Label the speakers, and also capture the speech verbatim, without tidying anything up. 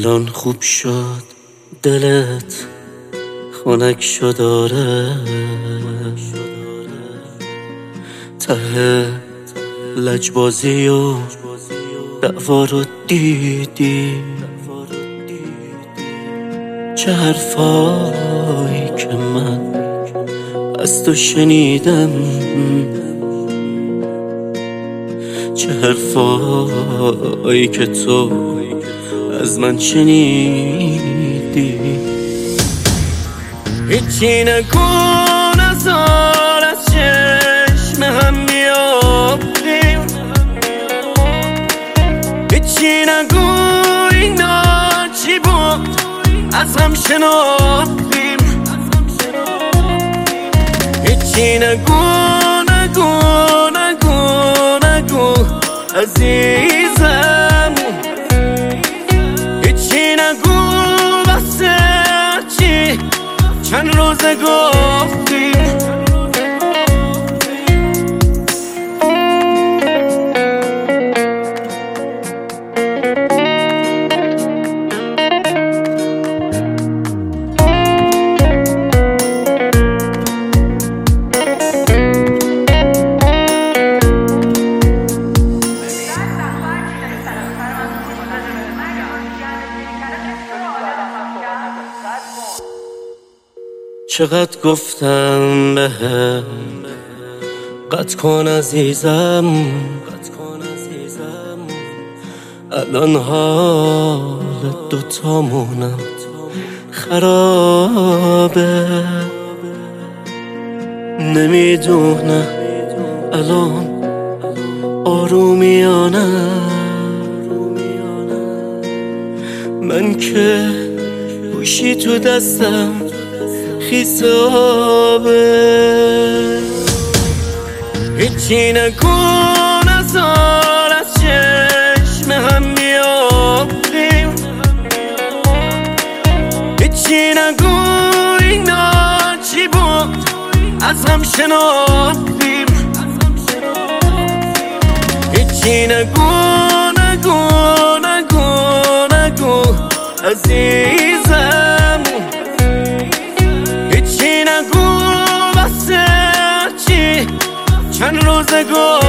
Speaker 1: الان خوب شد دلت خنک شد آره، ته لجبازی و دعوا رو دیدی، چه حرفایی که من از تو شنیدم، چه حرفایی که تو از من شنیدی. هیچی نگو نزار از چشم هم بیافتیم، هیچی نگو اینا چی بود از هم شناختیم، هیچی نگو نگو نگو نگو عزیزم، هیچی نگو بسه چی چند روزه گفتیم. چقدر گفتم بهم قطع کن عزیزم، الان حال دوتامونم خرابه، نمیدونم الان آرومیانه من که گوشی تو دستم خیسابه. هیچی نگو نزار از چشم هم بیافتیم، هیچی نگو اینا چی بود از هم شناختیم، هیچی نگو نگو نگو نگو عزیزم، چند روزه گفت